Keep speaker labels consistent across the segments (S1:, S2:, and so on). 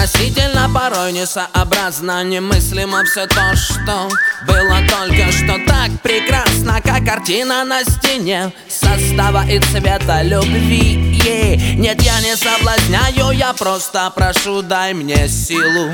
S1: относительно, порой несообразно, немыслимо все то, что было только что так прекрасно, как картина на стене состава и цвета любви. Нет, я не соблазняю, я просто прошу, дай мне силу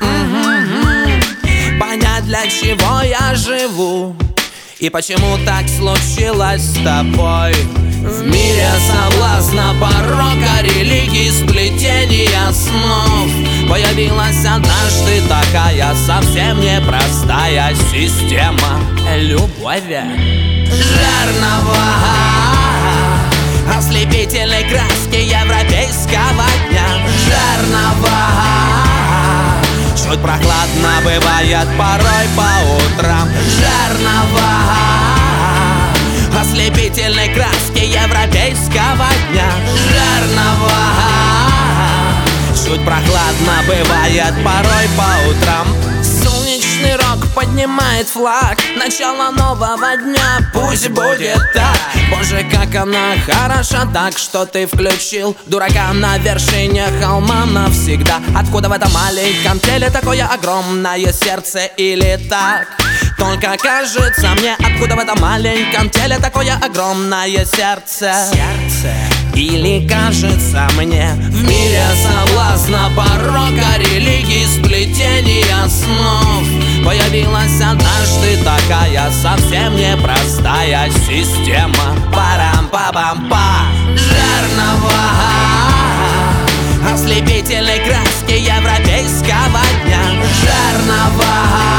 S1: понять, для чего я живу и почему так случилось с тобой. В мире соблазна, порока, религии, сплетения снов появилась однажды такая совсем непростая система любови жирного, ослепительной краски европейского дня. Жирного, чуть прохладно бывает порой по утрам. Жирного, ослепительной краски европейского дня. Жирного, чуть прохладно бывает порой по утрам. Солнечный рок поднимает флаг начала нового дня. Пусть будет так. Боже, как она хороша, так что ты включил дурака на вершине холма навсегда. Откуда в этом маленьком теле такое огромное сердце? Или так? Только кажется мне, откуда в этом маленьком теле такое огромное сердце? Или кажется мне, в мире соблазна, порока, религии, сплетения снов появилась однажды такая совсем непростая система. Парам-па-бам-па. Жирного, ослепительной краски европейского дня. Жирного,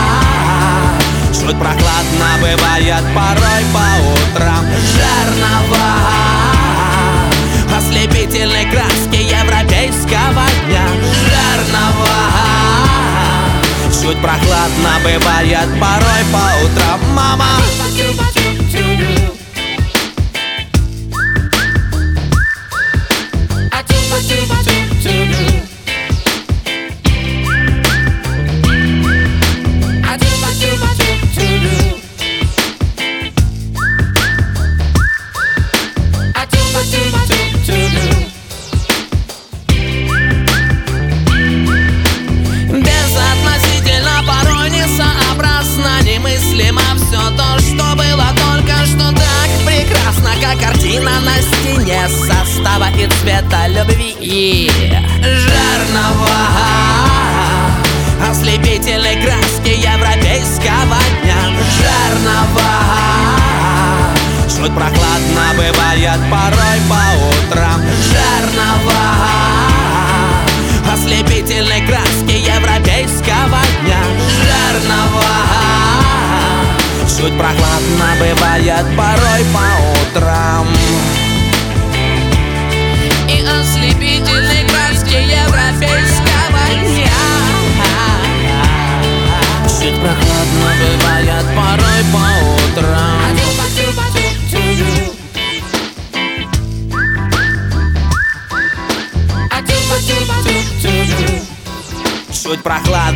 S1: чуть прохладно бывает порой по утрам. Жирного, ослепительной краски европейского дня. Жирного, чуть прохладно бывает порой по утрам. Мама, безотносительно, порой несообразно, немыслимо все то, что было только что так прекрасно, как картина на стене состава и цвета любви. Жирного, ослепительной краски европейского дня. Жирного, чуть прохладно бывает порой по утрам. Жирного, ослепительной краски европейского дня. Жирного, чуть прохладно бывает порой по утрам. И ослепительной краски европейского дня. Чуть прохладно бывает порой по утрам. Чуть прохладно